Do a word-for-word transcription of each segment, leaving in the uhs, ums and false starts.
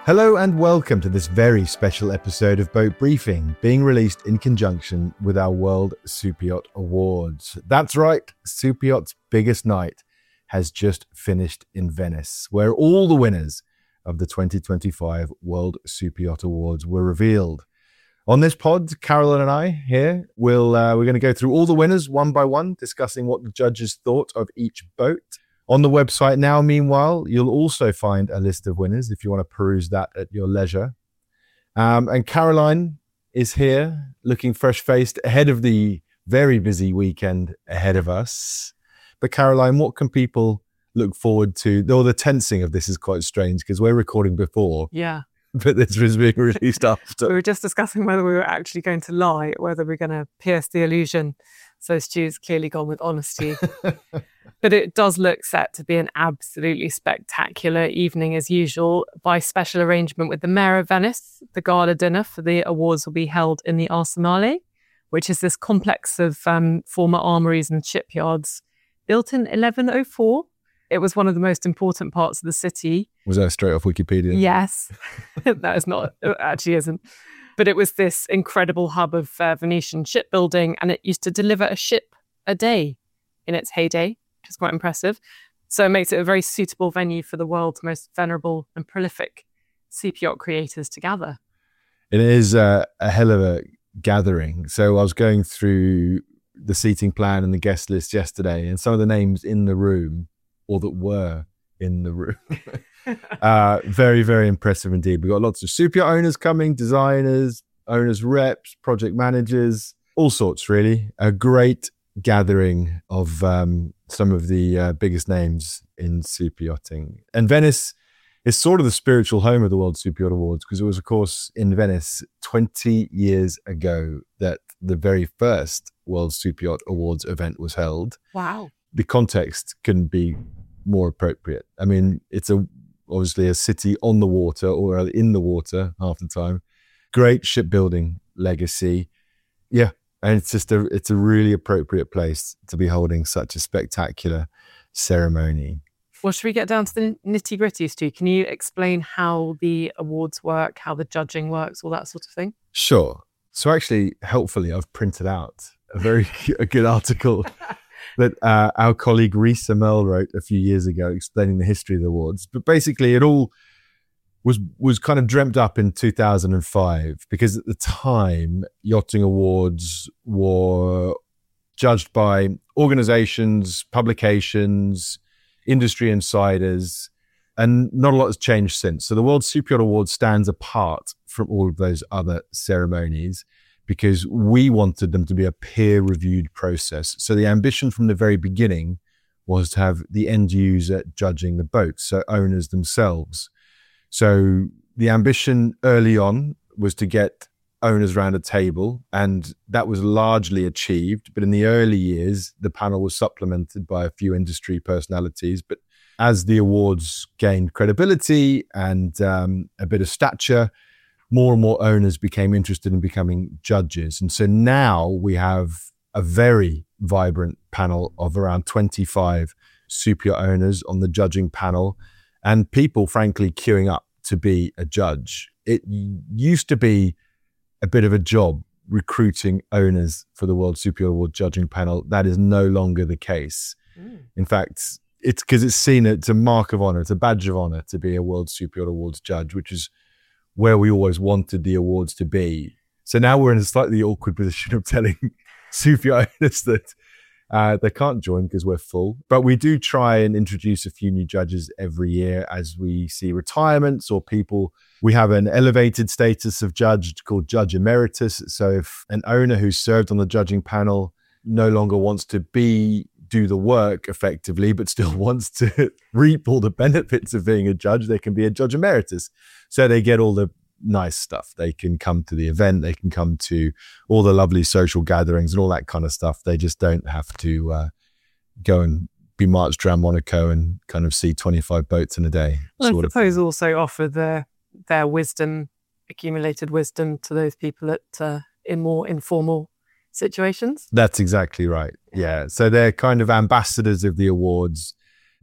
Hello and welcome to this very special episode of Boat Briefing, being released in conjunction with our World Super Yacht Awards. That's right, Super Yacht's biggest night has just finished in Venice, where all the winners of the twenty twenty-five World Super Yacht Awards were revealed. On this pod, Caroline and I here, will uh, we're going to go through all the winners one by one, discussing what the judges thought of each boat. On the website now, meanwhile, you'll also find a list of winners if you want to peruse that at your leisure. Um, and Caroline is here, looking fresh-faced ahead of the very busy weekend ahead of us. But Caroline, what can people look forward to? Though the tensing of this is quite strange because we're recording before. Yeah. But this was being released after. We were just discussing whether we were actually going to lie, whether we're going to pierce the illusion. So Stu's clearly gone with honesty. But it does look set to be an absolutely spectacular evening as usual. By special arrangement with the Mayor of Venice, the gala dinner for the awards will be held in the Arsenale, which is this complex of um, former armories and shipyards built in eleven oh four. It was one of the most important parts of the city. Was that straight off Wikipedia? Yes. That is not, it actually isn't. But it was this incredible hub of uh, Venetian shipbuilding, and it used to deliver a ship a day in its heyday, which is quite impressive. So it makes it a very suitable venue for the world's most venerable and prolific super yacht creators to gather. It is uh, a hell of a gathering. So I was going through the seating plan and the guest list yesterday, and some of the names in the room, or that were in the room, uh, very, very impressive indeed. We've got lots of super yacht owners coming, designers, owners reps, project managers, all sorts really. A great gathering of um, some of the uh, biggest names in super yachting. And Venice is sort of the spiritual home of the World Super Yacht Awards, because it was, of course, in Venice twenty years ago that the very first World Super Yacht Awards event was held. Wow. The context couldn't be more appropriate. I mean, it's a obviously a city on the water, or in the water half the time. Great shipbuilding legacy. Yeah. And it's just a, it's a really appropriate place to be holding such a spectacular ceremony. Well, should we get down to the nitty gritty, Stu? Can you explain how the awards work, how the judging works, all that sort of thing? Sure. So actually, helpfully, I've printed out a very a good article that uh, our colleague Risa Mel wrote a few years ago explaining the history of the awards. But basically, it all was was kind of dreamt up in two thousand five, because at the time, yachting awards were judged by organizations, publications, industry insiders, and not a lot has changed since. So the World Super Yacht Awards stands apart from all of those other ceremonies because we wanted them to be a peer-reviewed process. So the ambition from the very beginning was to have the end user judging the boats, so owners themselves. So the ambition early on was to get owners around a table, and that was largely achieved. But in the early years, the panel was supplemented by a few industry personalities. But as the awards gained credibility and um, a bit of stature, more and more owners became interested in becoming judges. And so now we have a very vibrant panel of around twenty-five super yacht owners on the judging panel, and people, frankly, queuing up to be a judge. It used to be a bit of a job recruiting owners for the World Super Yacht Award judging panel. That is no longer the case. Mm. In fact, it's because it's seen, it's a mark of honor, it's a badge of honor to be a World Super Yacht Awards judge, which is where we always wanted the awards to be. So now we're in a slightly awkward position of telling super yacht owners that uh, they can't join because we're full. But we do try and introduce a few new judges every year as we see retirements or people. We have an elevated status of judge called Judge Emeritus. So if an owner who served on the judging panel no longer wants to be do the work effectively, but still wants to reap all the benefits of being a judge, they can be a Judge Emeritus. So they get all the nice stuff. They can come to the event, they can come to all the lovely social gatherings and all that kind of stuff. They just don't have to uh, go and be marched around Monaco and kind of see twenty-five boats in a day. Well, I suppose also offer their, their wisdom, accumulated wisdom to those people at uh, in more informal situations. That's exactly right. Yeah. So they're kind of ambassadors of the awards.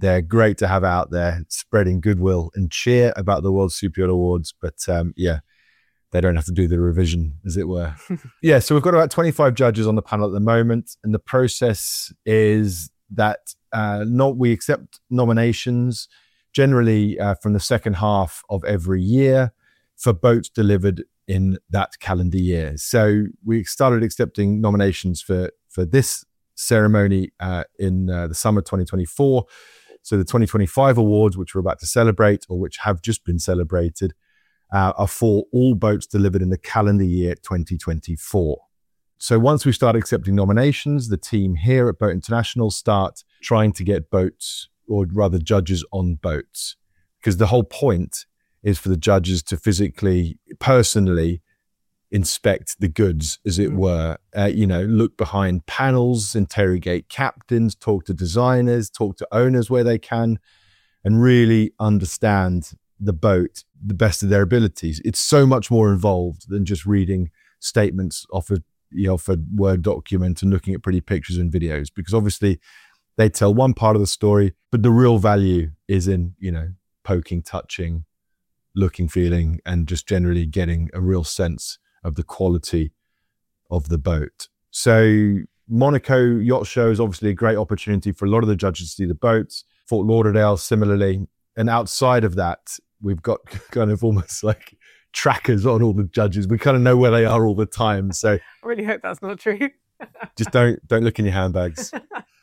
They're great to have out there, spreading goodwill and cheer about the World Super Yacht Awards. But um, yeah, they don't have to do the revision, as it were. Yeah, so we've got about twenty-five judges on the panel at the moment. And the process is that uh, not we accept nominations generally uh, from the second half of every year for boats delivered in that calendar year. So we started accepting nominations for, for this ceremony uh, in uh, the summer twenty twenty-four. So the twenty twenty-five awards, which we're about to celebrate or which have just been celebrated, uh, are for all boats delivered in the calendar year twenty twenty-four. So once we start accepting nominations, the team here at Boat International start trying to get boats, or rather judges on boats, because the whole point is for the judges to physically, personally inspect the goods, as it were, uh, you know, look behind panels, interrogate captains, talk to designers, talk to owners where they can, and really understand the boat the best of their abilities. It's so much more involved than just reading statements off a, you know, off a Word document and looking at pretty pictures and videos, because obviously they tell one part of the story, but the real value is in, you know, poking, touching, looking, feeling, and just generally getting a real sense of the quality of the boat. So Monaco Yacht Show is obviously a great opportunity for a lot of the judges to see the boats. Fort Lauderdale, similarly. And outside of that, we've got kind of almost like trackers on all the judges. We kind of know where they are all the time. So I really hope that's not true. just don't don't look in your handbags.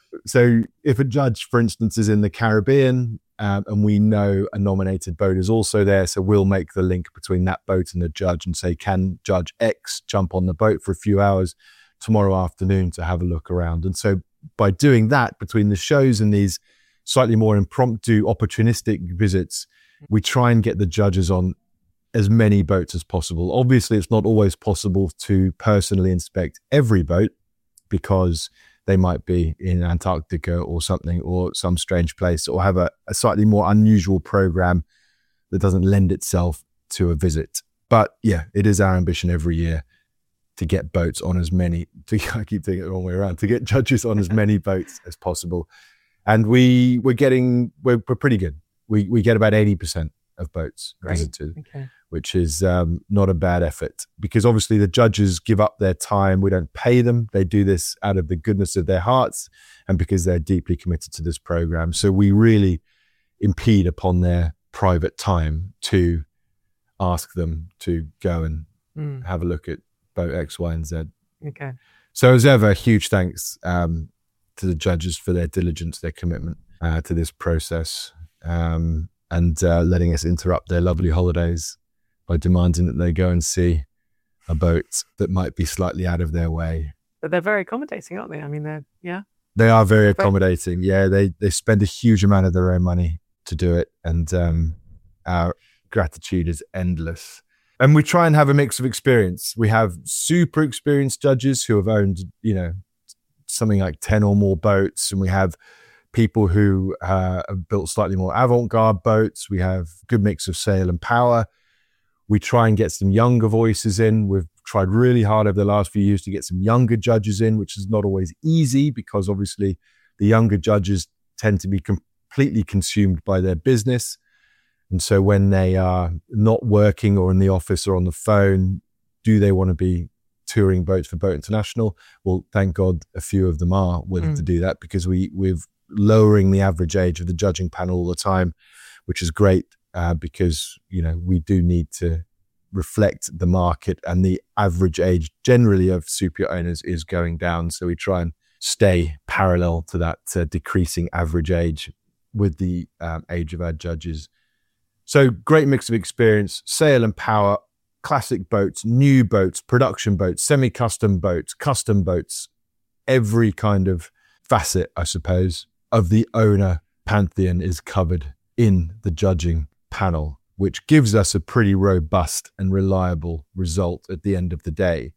So if a judge, for instance, is in the Caribbean, Um, and we know a nominated boat is also there, so we'll make the link between that boat and the judge and say, can Judge X jump on the boat for a few hours tomorrow afternoon to have a look around? And so by doing that, between the shows and these slightly more impromptu, opportunistic visits, we try and get the judges on as many boats as possible. Obviously, it's not always possible to personally inspect every boat, because they might be in Antarctica or something, or some strange place, or have a, a slightly more unusual program that doesn't lend itself to a visit. But yeah, it is our ambition every year to get boats on as many, to, I keep thinking it the wrong way around, to get judges on as many boats as possible. And we, we're getting, we're, we're pretty good. We, we get about eighty percent of boats Great. visited, Okay. which is um, not a bad effort, because obviously the judges give up their time. We don't pay them. They do this out of the goodness of their hearts and because they're deeply committed to this program. So we really impede upon their private time to ask them to go and Mm. have a look at boat X, Y, and Z. Okay. So as ever, huge thanks um, to the judges for their diligence, their commitment uh, to this process, um, and uh, letting us interrupt their lovely holidays by demanding that they go and see a boat that might be slightly out of their way. But they're very accommodating, aren't they? I mean, they're, yeah. They are very accommodating. Yeah, they, they spend a huge amount of their own money to do it. And um, our gratitude is endless. And we try and have a mix of experience. We have super experienced judges who have owned, you know, something like ten or more boats. And we have people who uh, have built slightly more avant-garde boats. We have a good mix of sail and power. We try and get some younger voices in. We've tried really hard over the last few years to get some younger judges in, which is not always easy because obviously the younger judges tend to be completely consumed by their business. And so when they are not working or in the office or on the phone, do they want to be touring boats for Boat International? Well, thank God a few of them are willing mm. to do that, because we, we're lowering the average age of the judging panel all the time, which is great. Uh, because, you know, we do need to reflect the market, and the average age generally of super yacht owners is going down. So we try and stay parallel to that uh, decreasing average age with the um, age of our judges. So great mix of experience, sail and power, classic boats, new boats, production boats, semi-custom boats, custom boats, every kind of facet, I suppose, of the owner pantheon is covered in the judging panel, which gives us a pretty robust and reliable result at the end of the day.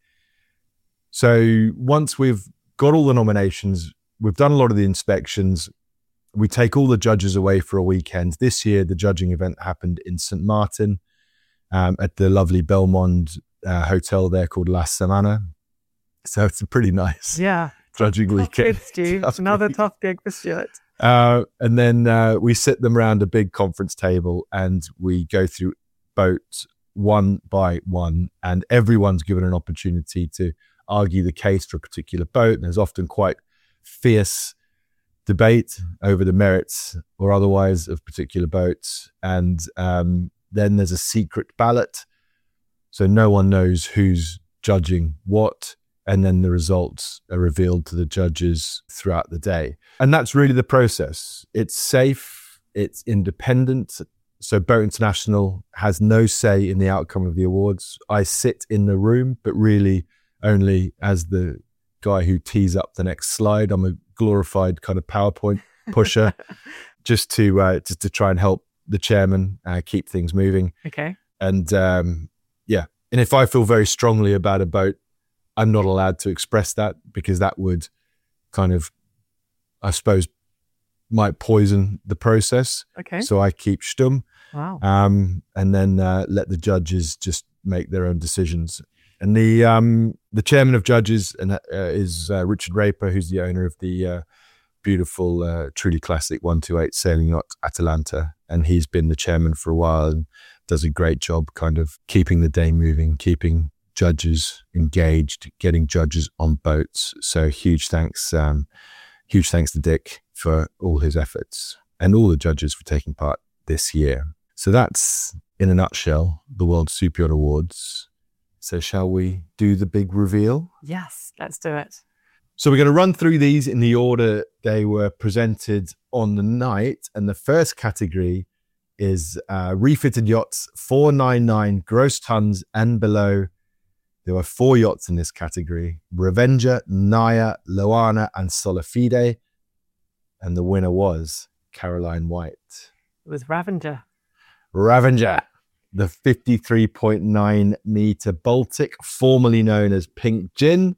So once we've got all the nominations, we've done a lot of the inspections, we take all the judges away for a weekend. This year, the judging event happened in Saint Martin um, at the lovely Belmond uh, hotel there called La Semana. So it's a pretty nice yeah. judging tough weekend. Gig, Stu. Another tough gig for Stuart. Uh, and then uh, we sit them around a big conference table and we go through boats one by one, and everyone's given an opportunity to argue the case for a particular boat. And there's often quite fierce debate over the merits or otherwise of particular boats. And um, then there's a secret ballot. So no one knows who's judging what. And then the results are revealed to the judges throughout the day. And that's really the process. It's safe, it's independent. So Boat International has no say in the outcome of the awards. I sit in the room, but really only as the guy who tees up the next slide. I'm a glorified kind of PowerPoint pusher just to uh, just to try and help the chairman uh, keep things moving. Okay. And um, yeah, and if I feel very strongly about a boat, I'm not allowed to express that because that would kind of, I suppose, might poison the process. Okay. So I keep stum. Wow. Um, and then uh, let the judges just make their own decisions. And the um, the chairman of judges and uh, is uh, Richard Raper, who's the owner of the uh, beautiful, uh, truly classic one twenty-eight sailing yacht Atalanta. And he's been the chairman for a while and does a great job kind of keeping the day moving, keeping judges engaged, getting judges on boats. So huge thanks, um, huge thanks to Dick for all his efforts and all the judges for taking part this year. So that's, in a nutshell, the World Super Yacht Awards. So shall we do the big reveal? Yes, let's do it. So we're going to run through these in the order they were presented on the night. And the first category is uh, refitted yachts, four ninety-nine gross tons and below. There were four yachts in this category: Revenger, Naya, Loana, and Solafide. And the winner was Caroline White. It was Ravenger. Ravenger, the fifty-three point nine meter Baltic, formerly known as Pink Gin,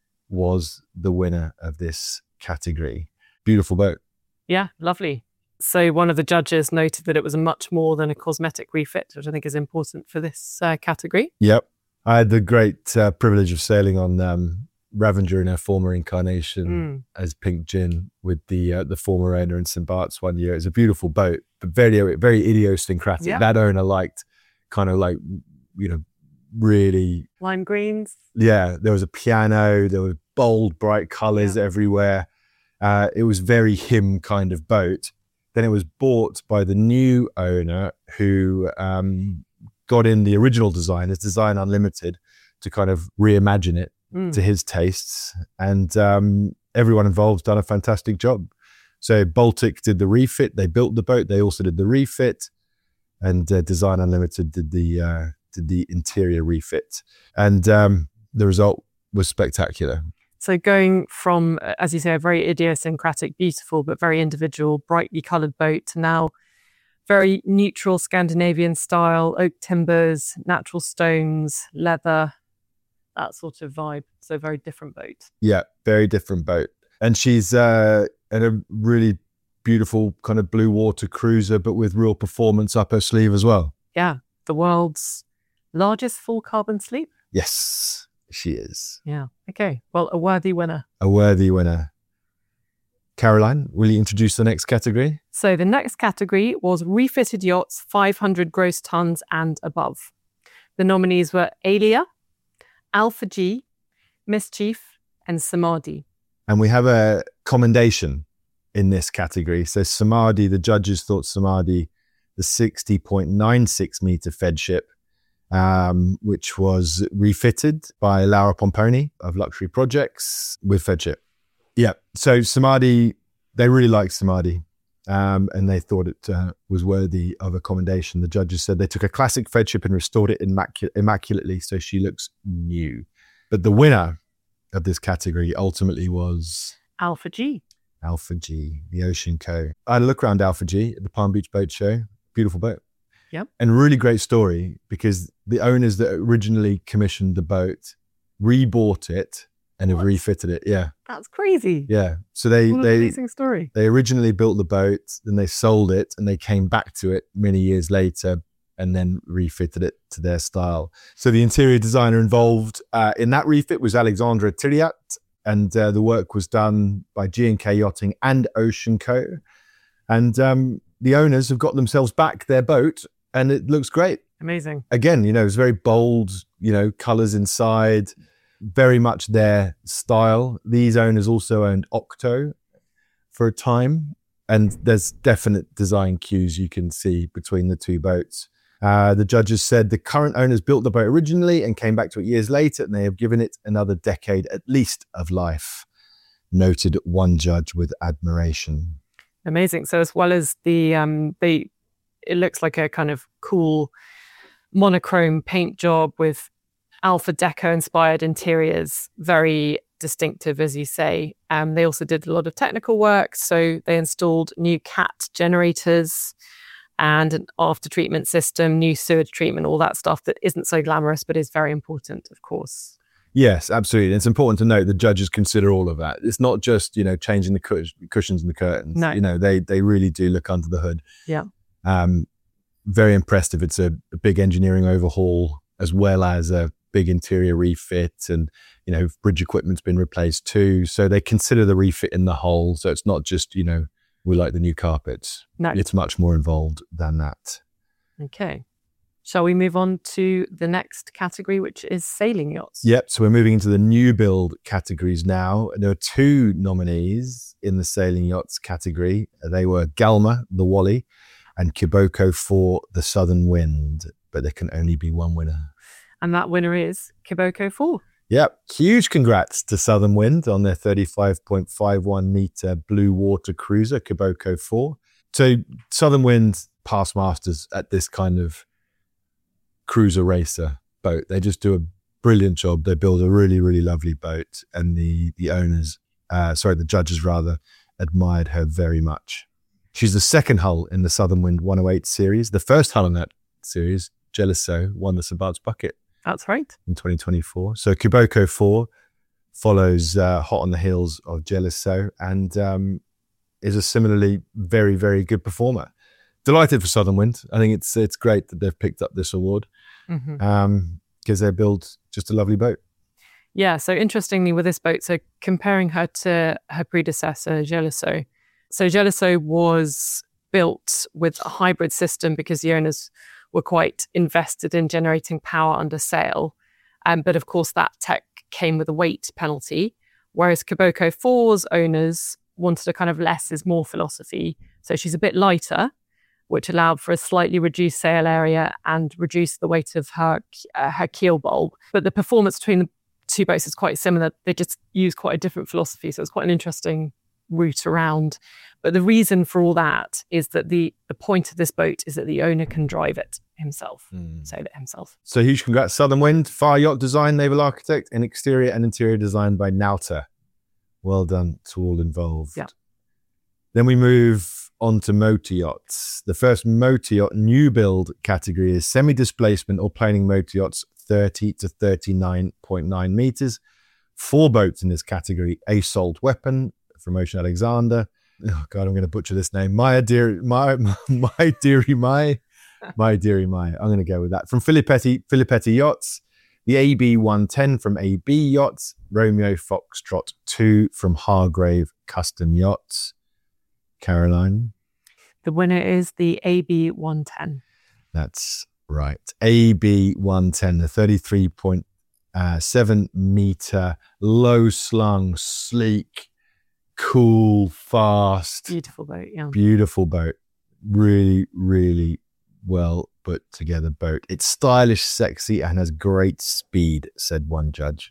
was the winner of this category. Beautiful boat. Yeah, lovely. So one of the judges noted that it was much more than a cosmetic refit, which I think is important for this uh, category. Yep. I had the great uh, privilege of sailing on um, Ravenger in her former incarnation mm. as Pink Gin with the uh, the former owner in Saint Bart's one year. It was a beautiful boat, but very, very idiosyncratic. Yep. That owner liked kind of like, you know, really... lime greens. Yeah, there was a piano, there were bold, bright colours yeah. everywhere. Uh, it was very him kind of boat. Then it was bought by the new owner who um, got in the original design, as Design Unlimited, to kind of reimagine it mm. to his tastes. And um, everyone involved done a fantastic job. So Baltic did the refit. They built the boat. They also did the refit. And uh, Design Unlimited did the uh, did the interior refit. And um, the result was spectacular. So going from, as you say, a very idiosyncratic, beautiful, but very individual, brightly coloured boat to now very neutral Scandinavian style, oak timbers, natural stones, leather, that sort of vibe. So very different boat. Yeah, very different boat. And she's uh, in a really beautiful kind of blue water cruiser, but with real performance up her sleeve as well. Yeah, the world's largest full carbon sleep. Yes. She is. Yeah. Okay. Well, a worthy winner. A worthy winner. Caroline, will you introduce the next category? So the next category was refitted yachts, five hundred gross tons and above. The nominees were Alia, Alpha G, Mischief, and Samadhi. And we have a commendation in this category. So Samadhi, the judges thought Samadhi, the sixty point nine six meter fed ship, Um, which was refitted by Laura Pomponi of Luxury Projects with fedship. Yeah, so Samadhi, they really liked Samadhi um, and they thought it uh, was worthy of a commendation. The judges said they took a classic fedship and restored it immacu- immaculately so she looks new. But the winner of this category ultimately was... Alpha G. Alpha G, the Ocean Co. I had a look around Alpha G at the Palm Beach Boat Show. Beautiful boat. Yep. And really great story because the owners that originally commissioned the boat rebought it and what? have refitted it. Yeah. That's crazy. Yeah. So they, what an they, amazing story. They originally built the boat, then they sold it and they came back to it many years later and then refitted it to their style. So the interior designer involved uh, in that refit was Alexandra Tiriat, and uh, the work was done by G and K Yachting and Ocean Co. And um, the owners have got themselves back their boat, and it looks great. Amazing. Again, you know, it's very bold, you know, colors inside, very much their style. These owners also owned Octo for a time, and there's definite design cues you can see between the two boats. Uh, the judges said the current owners built the boat originally and came back to it years later, and they have given it another decade at least of life, noted one judge with admiration. Amazing. So as well as the, um, they, it looks like a kind of cool monochrome paint job with Alpha Deco inspired interiors, very distinctive, as you say. Um, they also did a lot of technical work. So they installed new C A T generators and an after treatment system, new sewage treatment, all that stuff that isn't so glamorous, but is very important, of course. Yes, absolutely. It's important to note the judges consider all of that. It's not just, you know, changing the cush- cushions and the curtains. No. You know, they they really do look under the hood. Yeah. Um, very impressed if it's a, a big engineering overhaul as well as a big interior refit, and, you know, bridge equipment's been replaced too. So they consider the refit in the whole. So it's not just, you know, we like the new carpets. No. It's much more involved than that. Okay. Shall we move on to the next category, which is sailing yachts? Yep. So we're moving into the new build categories now. There are two nominees in the sailing yachts category. They were Galma, the Wally, and Kiboko for the Southern Wind, but there can only be one winner. And that winner is Kiboko four. Yep. Huge congrats to Southern Wind on their thirty-five point five one meter blue water cruiser, Kiboko four. So Southern Wind past masters at this kind of cruiser racer boat. They just do a brilliant job. They build a really, really lovely boat, and the the owners, uh, sorry, the judges rather, admired her very much. She's the second hull in the Southern Wind one oh eight series. The first hull in that series, Geliso, won the Saint Bart's Bucket. That's right. In twenty twenty-four. So Kiboko four follows uh, hot on the heels of Geliso, and um, is a similarly very, very good performer. Delighted for Southern Wind. I think it's it's great that they've picked up this award, because Mm-hmm. um, they build just a lovely boat. Yeah. So interestingly, with this boat, so comparing her to her predecessor, Geliso. So Geliso was built with a hybrid system because the owners were quite invested in generating power under sail. Um, but of course, that tech came with a weight penalty, whereas Kiboko four's owners wanted a kind of less is more philosophy. So she's a bit lighter, which allowed for a slightly reduced sail area and reduced the weight of her, uh, her keel bulb. But the performance between the two boats is quite similar. They just use quite a different philosophy. So it's quite an interesting route around. But the reason for all that is that the, the point of this boat is that the owner can drive it himself, mm. sail it himself. So huge congrats, Southern Wind. Fire yacht design, naval architect, and exterior and interior design by Nauta. Well done to all involved. Yeah. Then we move on to motor yachts. The first motor yacht new build category is semi-displacement or planing motor yachts, thirty to thirty-nine point nine meters. Four boats in this category: Assault Weapon from Ocean Alexander. Oh God, I'm going to butcher this name. Maya dear, my, my dearie, my, my dearie, my. I'm going to go with that. From Filippetti, Filippetti Yachts, the A B one ten from A B Yachts, Romeo Foxtrot two from Hargrave Custom Yachts. Caroline? The winner is the A B one ten. That's right. A B one ten, the thirty-three point seven meter, low slung, sleek, cool, fast. Beautiful boat, yeah. Beautiful boat. Really, really well put together boat. It's stylish, sexy, and has great speed, said one judge.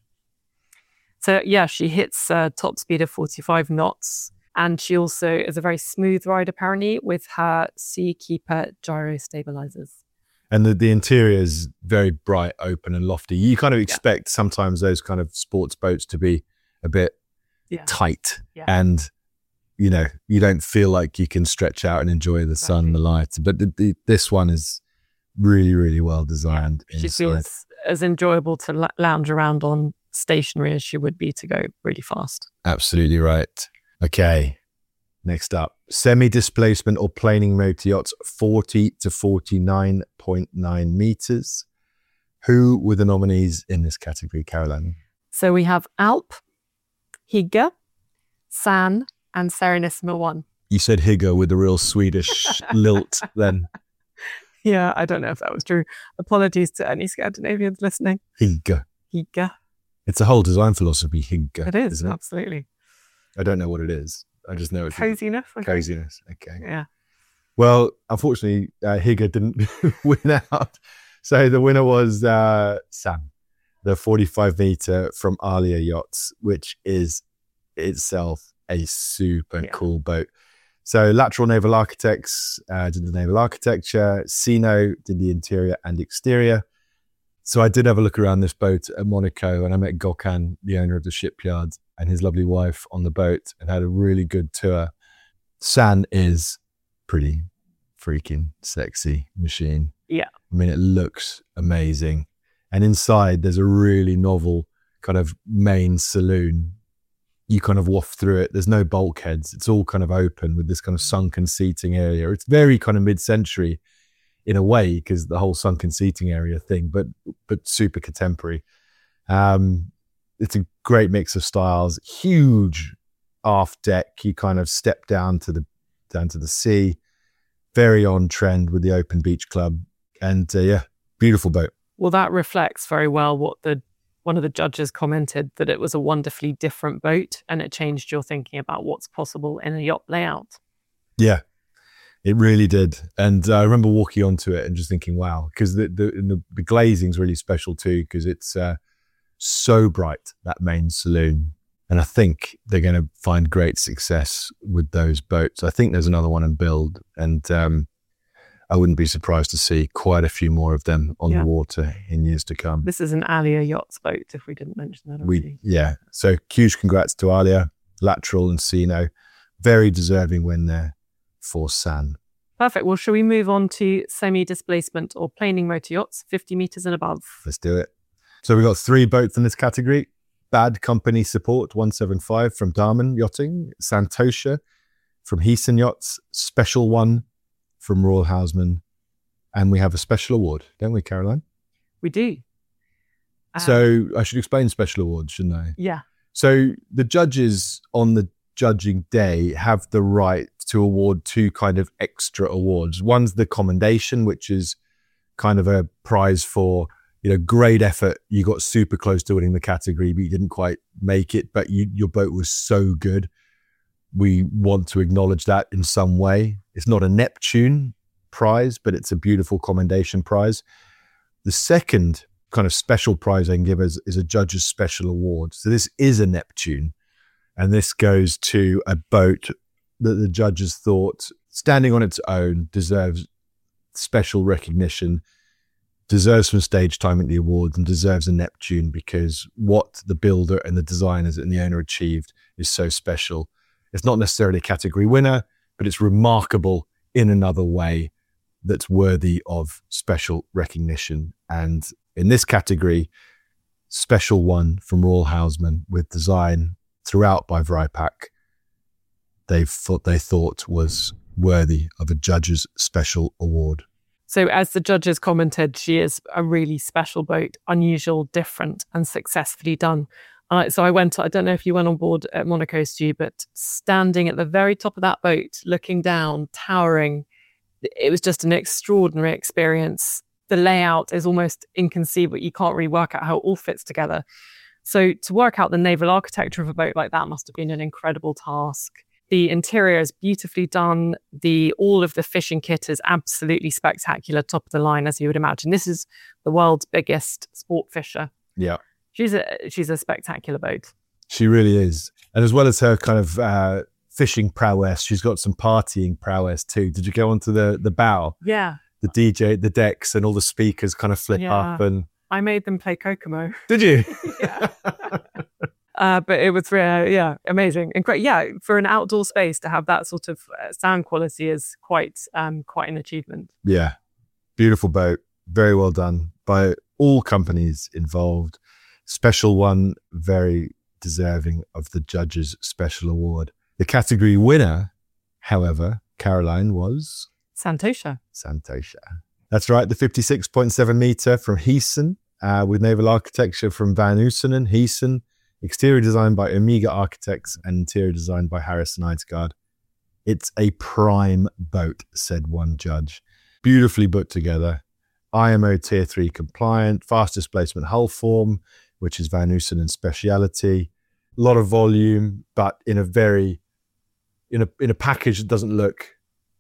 So, yeah, she hits uh, top speed of forty-five knots. And she also is a very smooth ride, apparently, with her Seakeeper gyro stabilizers. And the, the interior is very bright, open and lofty. You kind of expect yeah. sometimes those kind of sports boats to be a bit yeah. tight. Yeah. And, you know, you don't feel like you can stretch out and enjoy the exactly. sun and the light. But the, the, this one is really, really well designed. Yeah. She feels as enjoyable to l- lounge around on stationary as she would be to go really fast. Absolutely right. Okay, next up, semi-displacement or planing motor yachts, forty to forty-nine point nine meters. Who were the nominees in this category, Caroline? So we have Alp, Higa, San, and Serenissima one. You said Higa with a real Swedish lilt then. Yeah, I don't know if that was true. Apologies to any Scandinavians listening. Higa. Higa. It's a whole design philosophy, Higa. It is, isn't it? Absolutely. I don't know what it is. I just know it's Coziness. A, coziness. Okay. Yeah. Well, unfortunately, uh, Higa didn't win out. So the winner was uh, San, the forty-five meter from Alia Yachts, which is itself a super yeah. cool boat. So Lateral Naval Architects uh, did the naval architecture. Sino did the interior and exterior. So I did have a look around this boat at Monaco, and I met Gökhan, the owner of the shipyard, and his lovely wife on the boat, and had a really good tour. San is pretty freaking sexy machine. Yeah. I mean, it looks amazing. And inside there's a really novel kind of main saloon. You kind of waft through it. There's no bulkheads. It's all kind of open with this kind of sunken seating area. It's very kind of mid-century in a way, because the whole sunken seating area thing, but but super contemporary. Um, it's a great mix of styles. Huge aft deck. You kind of step down to the down to the sea. Very on trend with the Open Beach Club, and uh, yeah, beautiful boat. Well, that reflects very well what the one of the judges commented, that it was a wonderfully different boat, and it changed your thinking about what's possible in a yacht layout. Yeah, it really did. And uh, I remember walking onto it and just thinking, wow, because the, the, the, the glazing's really special too, because it's uh, so bright, that main saloon. And I think they're going to find great success with those boats. I think there's another one in build, and um, I wouldn't be surprised to see quite a few more of them on yeah. the water in years to come. This is an Alia Yachts boat, if we didn't mention that already. We, yeah. So huge congrats to Alia, Lateral and Sino. Very deserving win there for San. Perfect. Well, shall we move on to semi-displacement or planing motor yachts, fifty metres and above? Let's do it. So we've got three boats in this category. Bad Company Support one seventy-five from Damen Yachting, Santosha from Heeson Yachts, Special One from Royal Houseman, and we have a special award, don't we, Caroline? We do. Um, so I should explain special awards, shouldn't I? Yeah. So the judges on the judging day have the right to award two kind of extra awards. One's the commendation, which is kind of a prize for, you know, great effort. You got super close to winning the category, but you didn't quite make it, but you, your boat was so good. We want to acknowledge that in some way. It's not a Neptune prize, but it's a beautiful commendation prize. The second kind of special prize I can give is, is a judge's special award. So this is a Neptune, and this goes to a boat that the judges thought, standing on its own, deserves special recognition, deserves some stage time at the awards, and deserves a Neptune, because what the builder and the designers and the owner achieved is so special. It's not necessarily a category winner, but it's remarkable in another way that's worthy of special recognition. And in this category, Special One from Royal Houseman, with design throughout by Vrypak, they thought they thought was worthy of a judge's special award. So as the judges commented, she is a really special boat, unusual, different, and successfully done. Uh, so I went, I don't know if you went on board at Monaco, Stu, but standing at the very top of that boat, looking down, towering, it was just an extraordinary experience. The layout is almost inconceivable. You can't really work out how it all fits together. So to work out the naval architecture of a boat like that must have been an incredible task. The interior is beautifully done. The all of the fishing kit is absolutely spectacular, top of the line, as you would imagine. This is the world's biggest sport fisher. Yeah. She's a she's a spectacular boat. She really is. And as well as her kind of uh, fishing prowess, she's got some partying prowess too. Did you go onto the, the bow? Yeah. The D J, the decks and all the speakers kind of flip yeah. up. And I made them play Kokomo. Did you? Yeah. Uh, but it was, uh, yeah, amazing and great. Yeah, for an outdoor space to have that sort of uh, sound quality is quite, um, quite an achievement. Yeah, beautiful boat, very well done by all companies involved. Special One, very deserving of the judges' special award. The category winner, however, Caroline, was Santosha. Santosha. That's right, the fifty-six point seven meter from Heeson, uh, with naval architecture from Van Oosenen, Heeson, Exterior design by Omega Architects and interior design by Harrison Eidsgard. It's a prime boat, said one judge. Beautifully put together. I M O Tier three compliant, fast displacement hull form, which is Van Hoosen speciality. A lot of volume, but in a very, in a in a package that doesn't look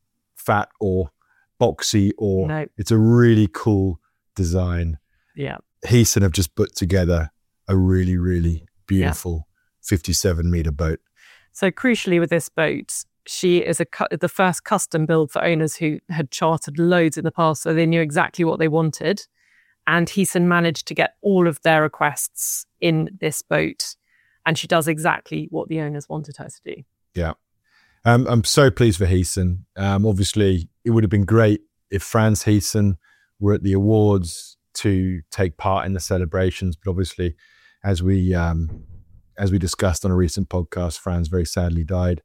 fat or boxy, or no. It's a really cool design. Yeah. Heeson have just put together a really, really beautiful yeah. fifty-seven meter boat. So crucially with this boat, she is a cu- the first custom build for owners who had chartered loads in the past, so they knew exactly what they wanted. And Heeson managed to get all of their requests in this boat. And she does exactly what the owners wanted her to do. Yeah. Um, I'm so pleased for Heeson. Um, obviously, it would have been great if Frans Heeson were at the awards to take part in the celebrations. But obviously, as we um, as we discussed on a recent podcast, Frans very sadly died.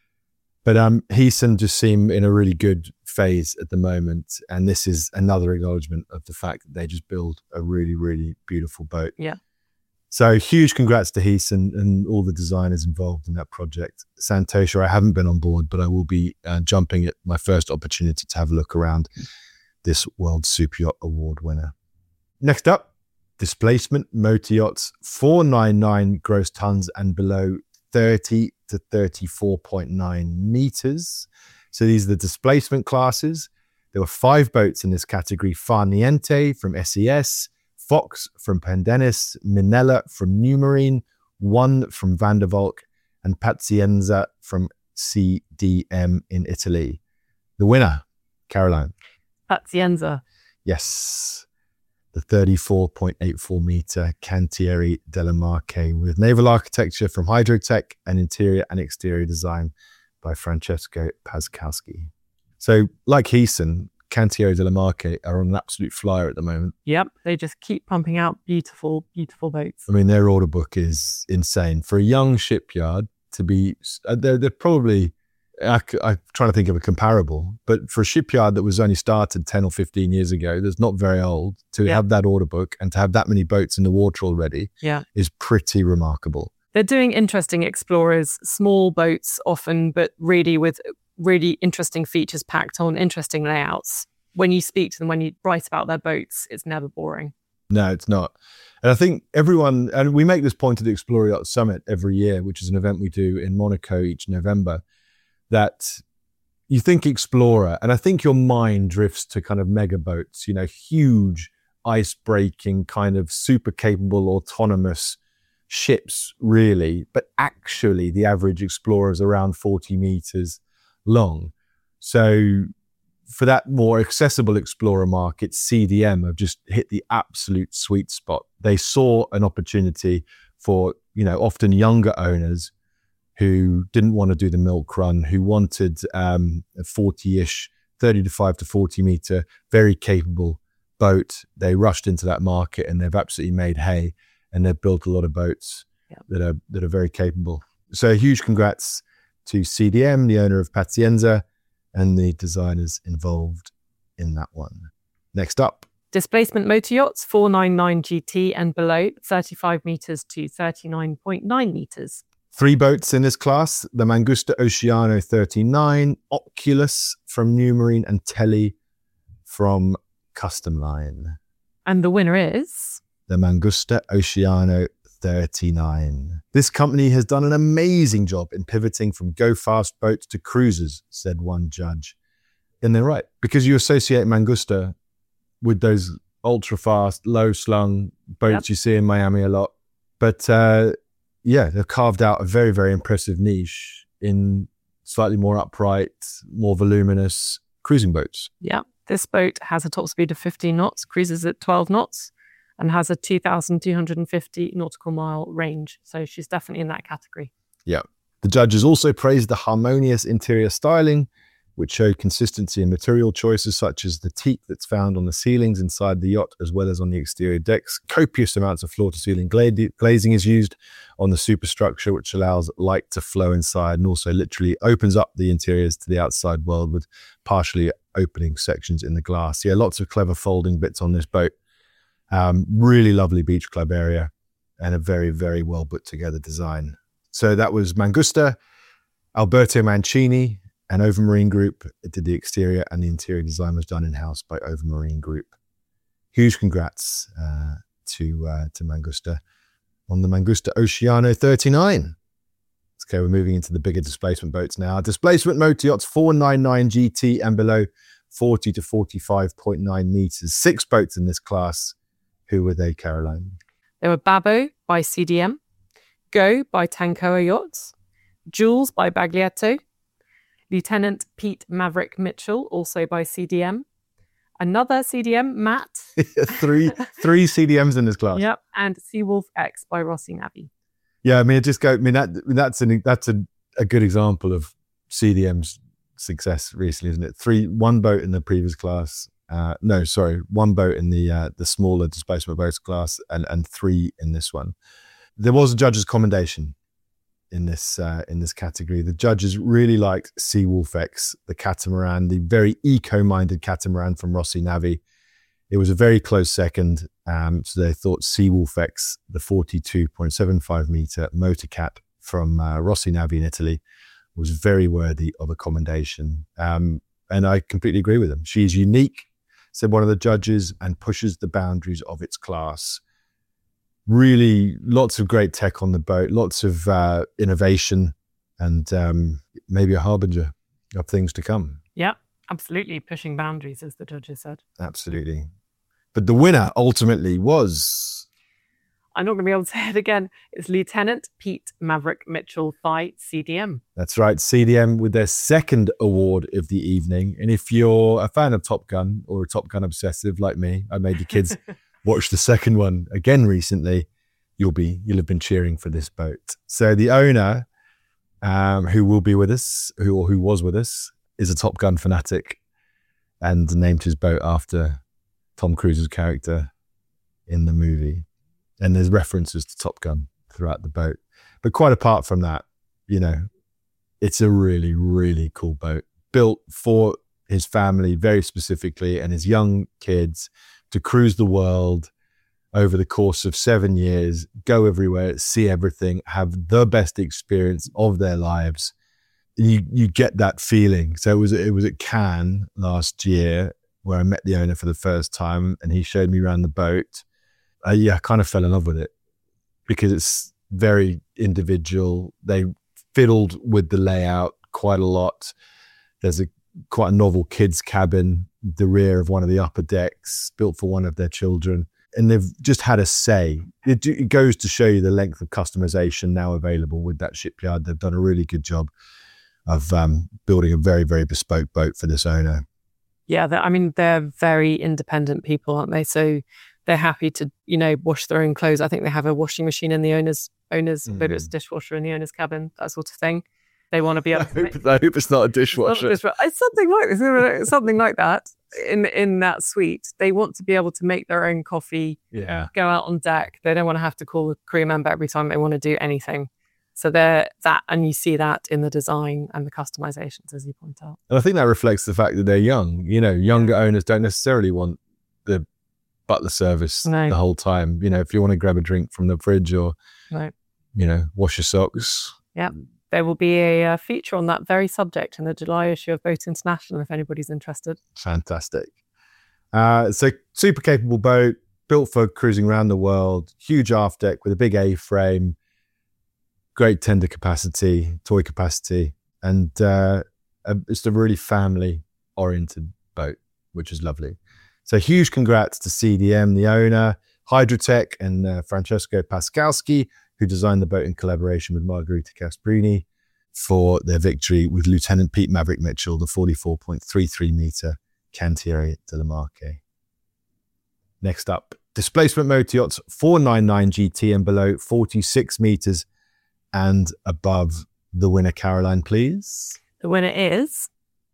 But um, Heeson just seem in a really good phase at the moment. And this is another acknowledgement of the fact that they just build a really, really beautiful boat. Yeah. So huge congrats to Heeson and all the designers involved in that project. Santosha, I haven't been on board, but I will be uh, jumping at my first opportunity to have a look around this World Super Yacht Award winner. Next up, displacement motor yachts, four ninety-nine gross tons and below, thirty to thirty-four point nine meters. So these are the displacement classes. There were five boats in this category: Far Niente from S E S, Fox from Pendennis, Minella from New Marine, one from Van der Valk, and Pazienza from C D M in Italy. The winner, Caroline. Pazienza. Yes. The thirty-four point eight four meter Cantieri della Marche with naval architecture from Hydrotech and interior and exterior design by Francesco Paskowski. So like Heeson, Cantieri della Marche are on an absolute flyer at the moment. Yep, they just keep pumping out beautiful, beautiful boats. I mean, their order book is insane. For a young shipyard to be, they're, they're probably, I, I'm trying to think of a comparable, but for a shipyard that was only started ten or fifteen years ago, that's not very old, to yeah. have that order book and to have that many boats in the water already yeah. is pretty remarkable. They're doing interesting explorers, small boats often, but really with really interesting features packed on, interesting layouts. When you speak to them, when you write about their boats, it's never boring. No, it's not. And I think everyone, and we make this point at the Explorer Yacht Summit every year, which is an event we do in Monaco each November, that you think Explorer, and I think your mind drifts to kind of mega boats, you know, huge ice-breaking, kind of super capable, autonomous ships, really. But actually, the average Explorer is around forty meters long. So for that more accessible Explorer market, C D M have just hit the absolute sweet spot. They saw an opportunity for, you know, often younger owners who didn't want to do the milk run, who wanted um, a forty-ish, thirty-five to forty meter, very capable boat. They rushed into that market and they've absolutely made hay, and they've built a lot of boats yeah. that are that are very capable. So a huge congrats to C D M, the owner of Pazienza, and the designers involved in that one. Next up. Displacement motor yachts, four ninety-nine G T and below, thirty-five meters to thirty-nine point nine meters. Three boats in this class: the Mangusta Oceano thirty-nine, Oculus from New Marine, and Telly from Custom Line. And the winner is? The Mangusta Oceano thirty-nine. This company has done an amazing job in pivoting from go-fast boats to cruisers, said one judge. And they're right, because you associate Mangusta with those ultra-fast, low-slung boats yep. you see in Miami a lot. But uh, yeah, they've carved out a very, very impressive niche in slightly more upright, more voluminous cruising boats. Yeah, this boat has a top speed of fifteen knots, cruises at twelve knots, and has a two thousand two hundred fifty nautical mile range. So she's definitely in that category. Yeah. The judges also praised the harmonious interior styling, which showed consistency in material choices such as the teak that's found on the ceilings inside the yacht as well as on the exterior decks. Copious amounts of floor-to-ceiling gla- glazing is used on the superstructure, which allows light to flow inside and also literally opens up the interiors to the outside world with partially opening sections in the glass. Yeah, lots of clever folding bits on this boat. Um, really lovely beach club area. and a very, very well put together design. So that was Mangusta, Alberto Mancini, and Overmarine Group. It did the exterior, and the interior design was done in-house by Overmarine Group. Huge congrats uh, to uh, to Mangusta on the Mangusta Oceano thirty-nine. Okay, we're moving into the bigger displacement boats now. Displacement motor yachts four ninety-nine G T and below, forty to forty-five point nine meters. Six boats in this class. Who were they, Caroline? They were Babbo by C D M, Go by Tankoa Yachts, Jules by Baglietto, Lieutenant Pete Maverick Mitchell, also by C D M, another C D M, Matt. three three C D Ms in this class. Yep, and Seawolf X by Rossi Navi. Yeah, I mean, it just go. I mean, that that's an that's a, a good example of C D M's success recently, isn't it? Three, one boat in the previous class. Uh, no, sorry, one boat in the uh, the smaller displacement boats class, and and three in this one. There was a judge's commendation in this uh, in this category. The judges really liked Seawolf X, the catamaran, the very eco-minded catamaran from Rossi Navi. It was a very close second, um, so they thought Seawolf X, the forty-two point seven five meter motor cat from uh, Rossi Navi in Italy, was very worthy of a commendation. Um, and I completely agree with them. She is unique, said one of the judges, and pushes the boundaries of its class. Really, lots of great tech on the boat, lots of uh, innovation, and um, maybe a harbinger of things to come. Yeah, absolutely. Pushing boundaries, as the judges said. Absolutely. But the winner ultimately was... I'm not going to be able to say it again. It's Lieutenant Pete Maverick Mitchell by C D M. That's right, C D M with their second award of the evening. And if you're a fan of Top Gun or a Top Gun obsessive like me, I made the kids watch the second one again recently, you'll be you'll have been cheering for this boat. So the owner, um, who will be with us, who or who was with us, is a Top Gun fanatic and named his boat after Tom Cruise's character in the movie. And there's references to Top Gun throughout the boat. But quite apart from that, you know, it's a really, really cool boat built for his family very specifically and his young kids to cruise the world over the course of seven years, go everywhere, see everything, have the best experience of their lives. You you get that feeling. So it was it was at Cannes last year where I met the owner for the first time, and he showed me around the boat. Uh, yeah, I kind of fell in love with it because it's very individual. They fiddled with the layout quite a lot. There's a quite a novel kids cabin, the rear of one of the upper decks, built for one of their children. And they've just had a say. It, it goes to show you the length of customization now available with that shipyard. They've done a really good job of um, building a very, very bespoke boat for this owner. Yeah, I mean, they're very independent people, aren't they? So they're happy to, you know, wash their own clothes. I think they have a washing machine in the owner's, owner's mm. but it's a dishwasher in the owner's cabin, that sort of thing. They want to be able I to hope, make, I hope it's not a dishwasher. It's, not a dishwasher. It's something like this, something like that in in that suite. They want to be able to make their own coffee, yeah, go out on deck. They don't want to have to call a crew member every time they want to do anything. So they're that, and you see that in the design and the customizations, as you point out. And I think that reflects the fact that they're young. You know, younger yeah. owners don't necessarily want the butler service no. the whole time. You know, if you want to grab a drink from the fridge or, no. you know, wash your socks. Yeah. There will be a uh, feature on that very subject in the July issue of Boat International, if anybody's interested. Fantastic. Uh, so super capable boat, built for cruising around the world, huge aft deck with a big A-frame, great tender capacity, toy capacity, and uh, a, it's a really family-oriented boat, which is lovely. So huge congrats to C D M, the owner, Hydrotech, and uh, Francesco Pascalski, who designed the boat in collaboration with Margherita Casprini for their victory with Lieutenant Pete Maverick Mitchell, the forty-four point three three meter Cantieri della Marche. Next up, displacement motor yachts four ninety-nine G T and below, forty-six meters and above. The winner, Caroline, please. The winner is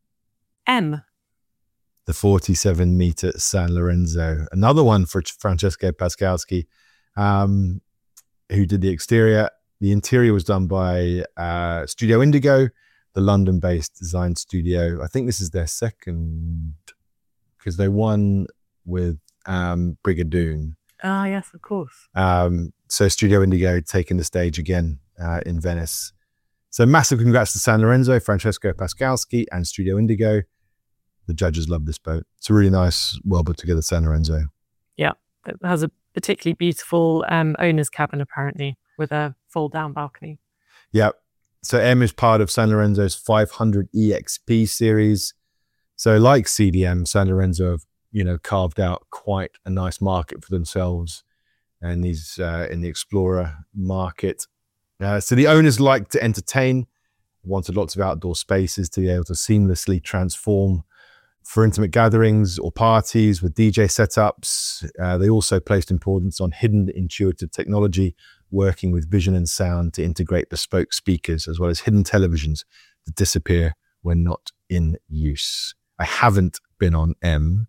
M. The forty-seven meter San Lorenzo. Another one for Francesco Pascalski, um, who did the exterior. The interior was done by uh, Studio Indigo, the London-based design studio. I think this is their second, because they won with um, Brigadoon. Ah, yes, of course. Um, so Studio Indigo taking the stage again uh, in Venice. So massive congrats to San Lorenzo, Francesco Pascalski, and Studio Indigo. The judges love this boat. It's a really nice, well put together San Lorenzo. Yeah, it has a particularly beautiful um, owner's cabin, apparently, with a fold down balcony. Yeah. So M is part of San Lorenzo's five hundred E X P series. So like C D M, San Lorenzo have, you know, carved out quite a nice market for themselves and these uh, in the Explorer market. Uh, so the owners like to entertain, wanted lots of outdoor spaces to be able to seamlessly transform for intimate gatherings or parties with D J setups. Uh, they also placed importance on hidden intuitive technology, working with vision and sound to integrate bespoke speakers, as well as hidden televisions that disappear when not in use. I haven't been on M,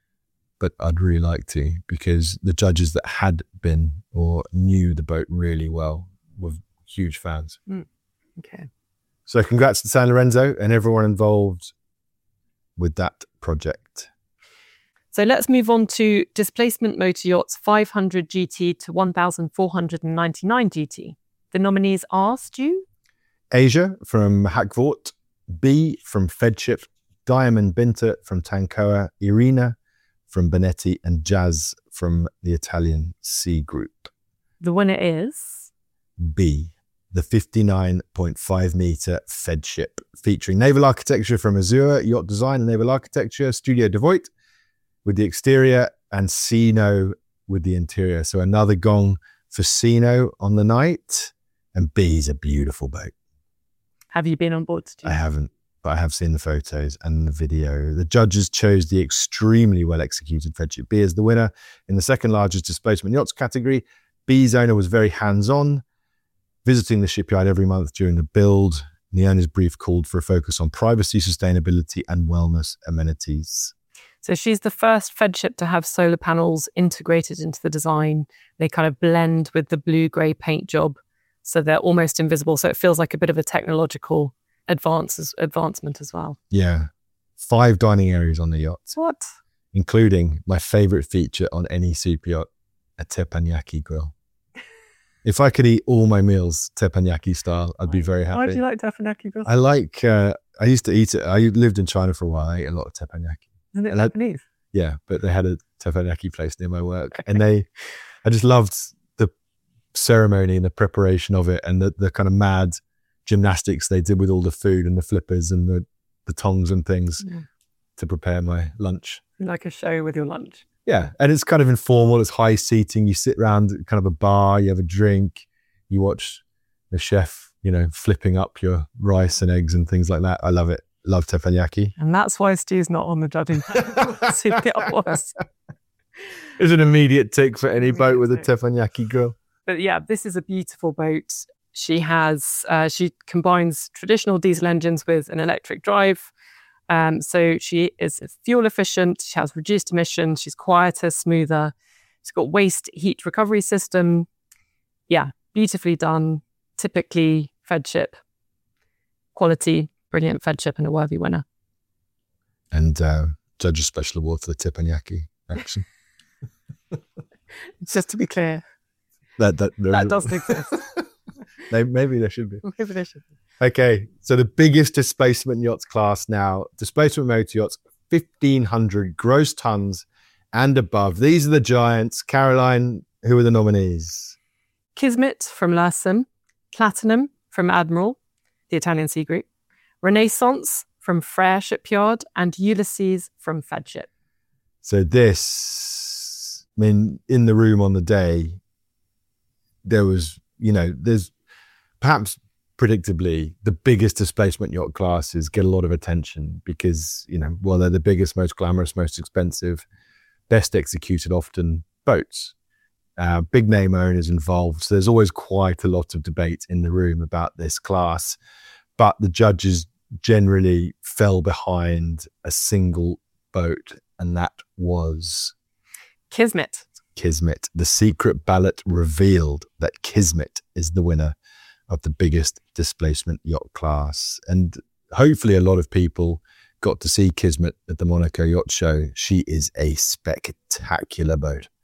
but I'd really like to, because the judges that had been or knew the boat really well were huge fans. Mm, okay. So congrats to San Lorenzo and everyone involved with that project. So let's move on to Displacement Motor Yachts five hundred G T to one thousand four hundred ninety-nine G T. The nominees are, Stu? Asia from Hackvort, B from Fedship, Diamond Binter from Tancoa, Irina from Benetti, and Jazz from the Italian Sea Group. The winner is? B, the fifty-nine point five metre Fedship, featuring naval architecture from Azure Yacht Design and Naval Architecture, Studio Devoit with the exterior, and Sino with the interior. So another gong for Sino on the night. And B is a beautiful boat. Have you been on board, Stu? I haven't, but I have seen the photos and the video. The judges chose the extremely well executed Fedship B as the winner in the second largest displacement yachts category. B's owner was very hands-on, visiting the shipyard every month during the build. The owner's brief called for a focus on privacy, sustainability, and wellness amenities. So she's the first Fedship to have solar panels integrated into the design. They kind of blend with the blue-grey paint job, so they're almost invisible. So it feels like a bit of a technological advance, advancement as well. Yeah. Five dining areas on the yacht. What? Including my favourite feature on any super yacht, a teppanyaki grill. If I could eat all my meals teppanyaki style, I'd be very happy. Why do you like teppanyaki grill? I like, uh, I used to eat it. I lived in China for a while. I ate a lot of teppanyaki. Isn't it And I- Japanese? Yeah, but they had a teppanyaki place near my work. And they, I just loved the ceremony and the preparation of it and the, the kind of mad gymnastics they did with all the food and the flippers and the, the tongs and things Yeah. to prepare my lunch. Like a show with your lunch. Yeah, and it's kind of informal. It's high seating. You sit around kind of a bar, you have a drink, you watch the chef, you know, flipping up your rice and eggs and things like that. I love it. Love teppanyaki. And that's why Stu's not on the judging panel. Super was. It's an immediate tick for any boat with a teppanyaki grill. But yeah, this is a beautiful boat. She has, uh, she combines traditional diesel engines with an electric drive. Um, so she is fuel efficient. She has reduced emissions. She's quieter, smoother. She's got waste heat recovery system. Yeah, beautifully done. Typically Fedship quality, brilliant Fedship, and a worthy winner. And uh, judge's special award for the teppanyaki action. Just to be clear, That that, that doesn't exist. They, maybe there should be. Maybe there should be. Okay, so the biggest displacement yachts class now, displacement motor yachts, fifteen hundred gross tons and above. These are the giants. Caroline, who are the nominees? Kismet from Lersen, Platinum from Admiral, the Italian Sea Group, Renaissance from Frere Shipyard, and Ulysses from Fedship. So this, I mean, in the room on the day, there was, you know, there's perhaps predictably the biggest displacement yacht classes get a lot of attention because, you know, well, they're the biggest, most glamorous, most expensive, best executed often boats. Uh, big name owners involved. So there's always quite a lot of debate in the room about this class, but the judges generally fell behind a single boat, and that was Kismet. Kismet. The secret ballot revealed that Kismet is the winner of the biggest displacement yacht class. And hopefully a lot of people got to see Kismet at the Monaco Yacht Show. She is a spectacular boat. Yeah,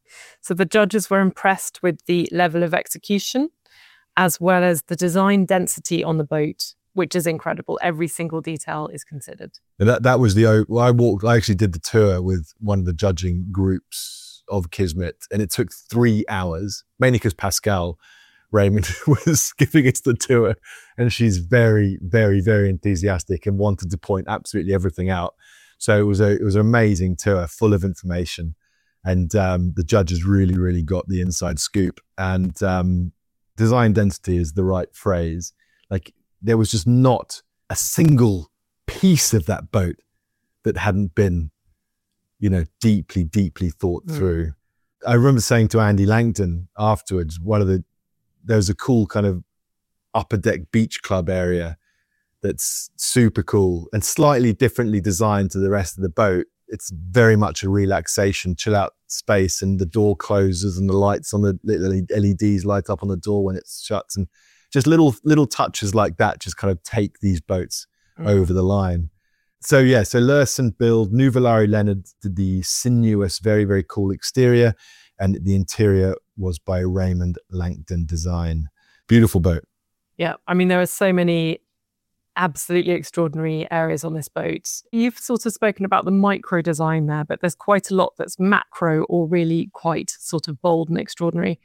So the judges were impressed with the level of execution, as well as the design density on the boat, which is incredible. Every single detail is considered. And that that was the, well, I walked, I actually did the tour with one of the judging groups of Kismet, and it took three hours, mainly because Pascal Raymond was giving us the tour, and she's very, very, very enthusiastic and wanted to point absolutely everything out. So it was a, it was an amazing tour, full of information. And um, the judges really, really got the inside scoop. And um, design density is the right phrase. Like, there was just not a single piece of that boat that hadn't been, you know, deeply, deeply thought mm. through. I remember saying to Andy Langdon afterwards, one of the, there was a cool kind of upper deck beach club area that's super cool and slightly differently designed to the rest of the boat. It's very much a relaxation, chill out space, and the door closes and the lights on the little L E Ds light up on the door when it shuts, and just little little touches like that just kind of take these boats mm. over the line. So yeah, so Lursen build, Nuvolari Leonard did the sinuous, very, very cool exterior, and the interior was by Raymond Langdon Design. Beautiful boat. Yeah, I mean, there are so many absolutely extraordinary areas on this boat. You've sort of spoken about the micro design there, but there's quite a lot that's macro or really quite sort of bold and extraordinary.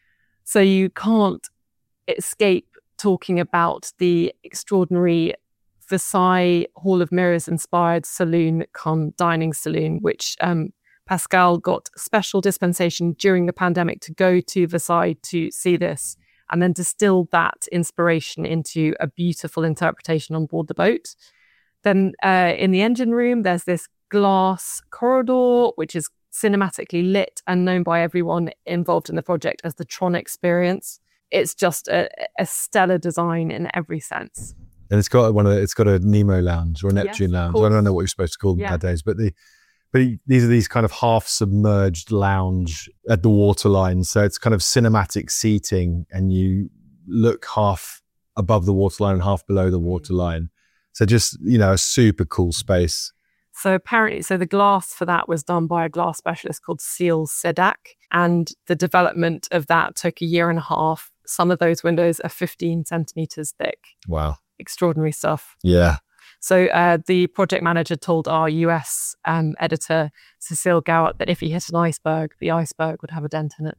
So you can't escape talking about the extraordinary Versailles Hall of Mirrors inspired saloon cum dining saloon, which um, Pascal got special dispensation during the pandemic to go to Versailles to see this, and then distilled that inspiration into a beautiful interpretation on board the boat. Then uh, in the engine room, there's this glass corridor, which is cinematically lit and known by everyone involved in the project as the Tron Experience. It's just a, a stellar design in every sense. And it's got one of the, it's got a Nemo lounge or a Neptune yes, lounge. I don't know what you're supposed to call them yeah. nowadays, but the but these are these kind of half submerged lounge at the waterline. So it's kind of cinematic seating, and you look half above the waterline and half below the waterline. So just, you know, a super cool space. So apparently, so the glass for that was done by a glass specialist called Seal Sedak, and the development of that took a year and a half. Some of those windows are fifteen centimeters thick. Wow. Extraordinary stuff. Yeah. So uh, the project manager told our U S um, editor, Cecile Gowat, that if he hit an iceberg, the iceberg would have a dent in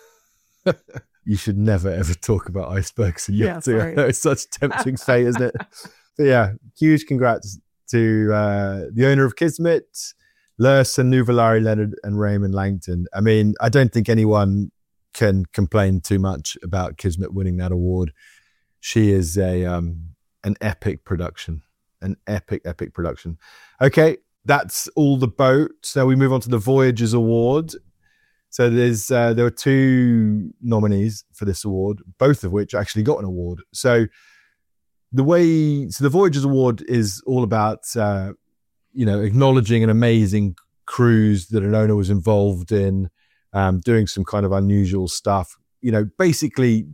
it. You should never, ever talk about icebergs in your yeah, tour. It's such tempting fate, isn't it? But yeah, huge congrats to uh, the owner of Kismet, Lursen, Nuvolari Leonard, and Raymond Langdon. I mean, I don't think anyone can complain too much about Kismet winning that award. She is a um, an epic production, an epic, epic production. Okay, that's all the boat. So we move on to the Voyagers Award. So there's uh, there were two nominees for this award, both of which actually got an award. So the way, so the Voyagers Award is all about, uh, you know, acknowledging an amazing cruise that an owner was involved in, um, doing some kind of unusual stuff, you know, basically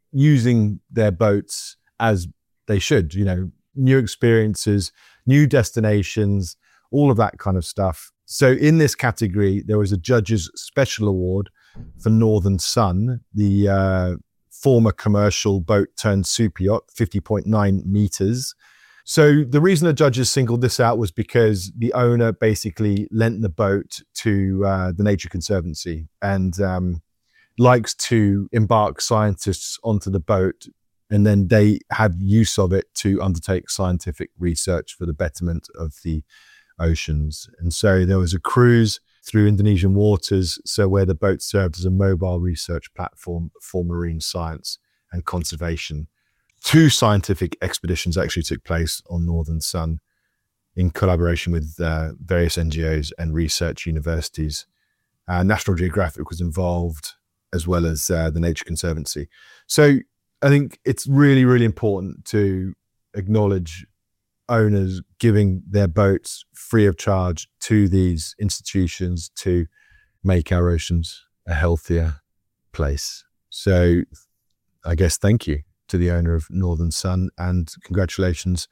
using their boats as they should, you know, new experiences, new destinations, all of that kind of stuff. So in this category, there was a judge's special award for Northern Sun, the uh, former commercial boat turned super yacht, fifty point nine meters. So the reason the judges singled this out was because the owner basically lent the boat to uh, the Nature Conservancy and um, likes to embark scientists onto the boat, and then they have use of it to undertake scientific research for the betterment of the oceans. And so there was a cruise through Indonesian waters, so where the boat served as a mobile research platform for marine science and conservation. Two scientific expeditions actually took place on Northern Sun in collaboration with uh, various N G Os and research universities. Uh, National Geographic was involved, as well as uh, the Nature Conservancy. So I think it's really, really important to acknowledge owners giving their boats free of charge to these institutions to make our oceans a healthier place. So I guess thank you to the owner of Northern Sun, and congratulations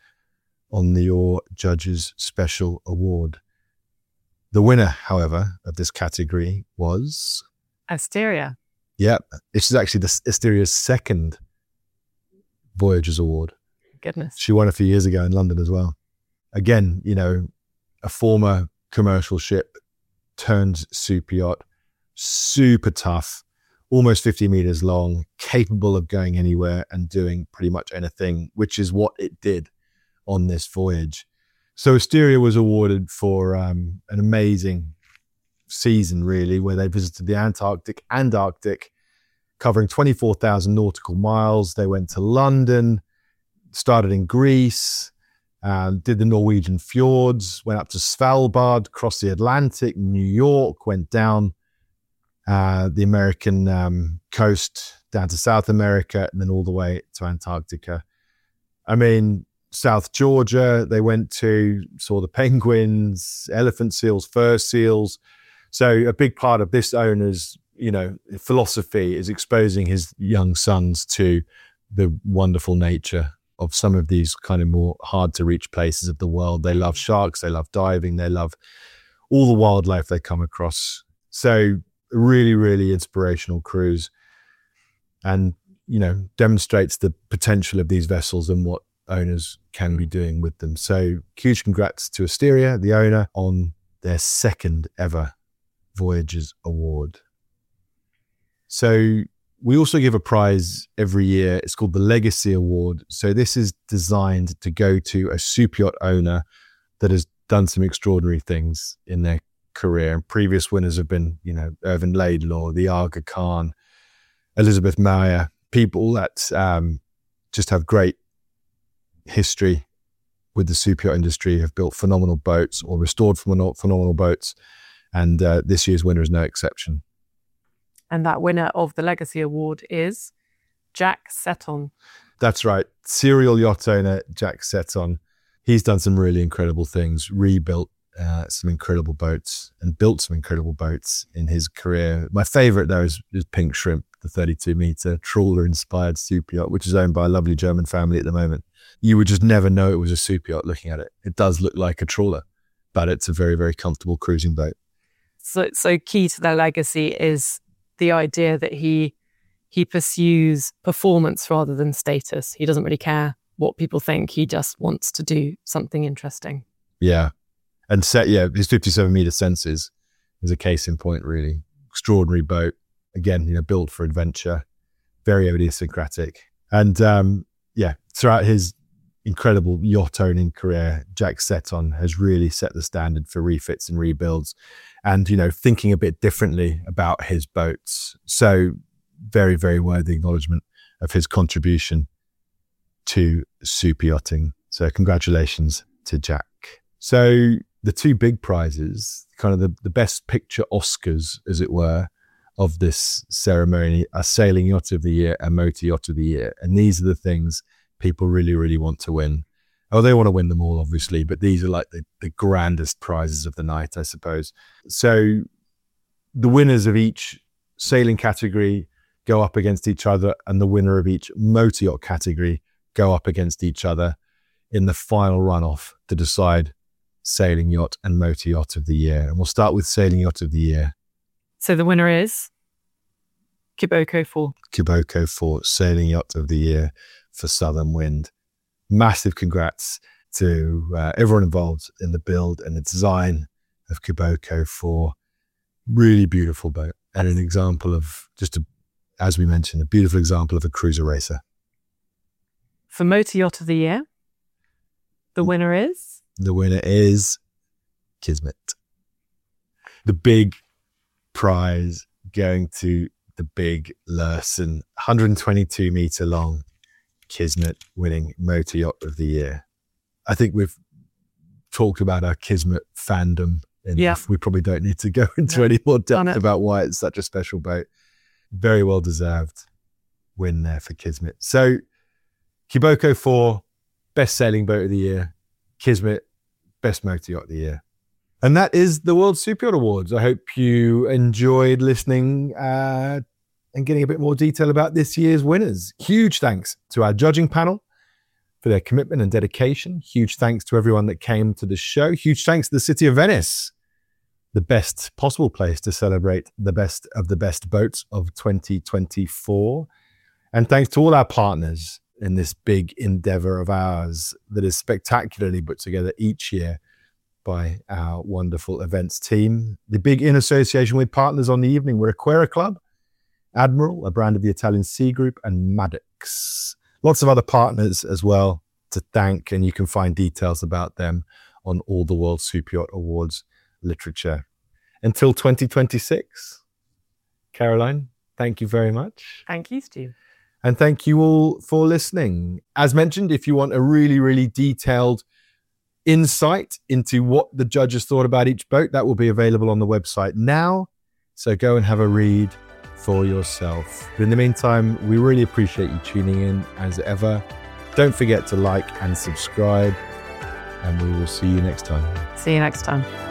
on the, your Judges Special Award. The winner, however, of this category was Asteria. Yeah, this is actually the Asteria's second Voyagers Award. Goodness. She won a few years ago in London as well. Again, you know, a former commercial ship turned super yacht, super tough, almost fifty meters long, capable of going anywhere and doing pretty much anything, which is what it did on this voyage. So Asteria was awarded for um, an amazing season, really, where they visited the Antarctic and Arctic, covering twenty-four thousand nautical miles. They went to London, started in Greece, um, did the Norwegian fjords, went up to Svalbard, crossed the Atlantic, New York, went down uh, the American um, coast, down to South America, and then all the way to Antarctica. I mean, South Georgia, they went to, saw the penguins, elephant seals, fur seals. So a big part of this owner's, you know, philosophy is exposing his young sons to the wonderful nature of some of these kind of more hard to reach places of the world. They love sharks, they love diving, they love all the wildlife they come across. So really, really inspirational cruise, and, you know, demonstrates the potential of these vessels and what owners can be doing with them. So huge congrats to Asteria, the owner, on their second ever Voyagers Award. So we also give a prize every year. It's called the Legacy Award. So this is designed to go to a super yacht owner that has done some extraordinary things in their career. And previous winners have been, you know, Irvin Laidlaw, the Aga Khan, Elizabeth Meyer, people that um, just have great history with the super yacht industry, have built phenomenal boats or restored phenomenal, phenomenal boats. And uh, this year's winner is no exception. And that winner of the Legacy Award is Jack Seton. That's right. Serial yacht owner Jack Seton. He's done some really incredible things, rebuilt uh, some incredible boats and built some incredible boats in his career. My favorite, though, is, is Pink Shrimp, the thirty-two meter trawler-inspired super yacht, which is owned by a lovely German family at the moment. You would just never know it was a super yacht looking at it. It does look like a trawler, but it's a very, very comfortable cruising boat. So, so key to their legacy is the idea that he he pursues performance rather than status. He doesn't really care what people think. He just wants to do something interesting. Yeah. And set, yeah, his fifty-seven meter Senses is a case in point, really. Extraordinary boat. Again, you know, built for adventure, very idiosyncratic. And um, yeah, throughout his incredible yacht owning career, Jack Seton has really set the standard for refits and rebuilds, and, you know, thinking a bit differently about his boats. So very, very worthy acknowledgement of his contribution to super yachting. So congratulations to Jack. So the two big prizes, kind of the, the best picture Oscars, as it were, of this ceremony are Sailing Yacht of the Year and Motor Yacht of the Year. And these are the things people really, really want to win. Oh, they want to win them all, obviously, but these are like the, the grandest prizes of the night, I suppose. So the winners of each sailing category go up against each other, and the winner of each motor yacht category go up against each other in the final runoff to decide Sailing Yacht and Motor Yacht of the Year. And we'll start with Sailing Yacht of the Year. So the winner is Kiboko four. Kiboko four, Sailing Yacht of the Year for Southern Wind. Massive congrats to uh, everyone involved in the build and the design of Kiboko four. Really beautiful boat, and an example of, just a, as we mentioned, a beautiful example of a cruiser racer. For Motor Yacht of the Year, the winner is? The winner is Kismet. The big prize going to the big Lursen, one hundred twenty-two meter long Kismet winning Motor Yacht of the Year. I think we've talked about our Kismet fandom enough. Yeah. We probably don't need to go into no, any more depth about why it's such a special boat. Very well deserved win there for Kismet. So Kiboko four, best sailing boat of the year. Kismet, best motor yacht of the year. And that is the World Super Yacht Awards. I hope you enjoyed listening uh, and getting a bit more detail about this year's winners. Huge thanks to our judging panel for their commitment and dedication. Huge thanks to everyone that came to the show. Huge thanks to the City of Venice, the best possible place to celebrate the best of the best boats of twenty twenty-four. And thanks to all our partners in this big endeavor of ours that is spectacularly put together each year by our wonderful events team. The big in association with partners on the evening were Aquera Club, Admiral, a brand of the Italian Sea Group, and Maddox. Lots of other partners as well to thank, and you can find details about them on all the World Super Yacht Awards literature. Until twenty twenty-six, Caroline, thank you very much. Thank you, Steve. And thank you all for listening. As mentioned, if you want a really, really detailed insight into what the judges thought about each boat, that will be available on the website now. So go and have a read for yourself. But in the meantime, we really appreciate you tuning in as ever. Don't forget to like and subscribe, and we will see you next time. See you next time.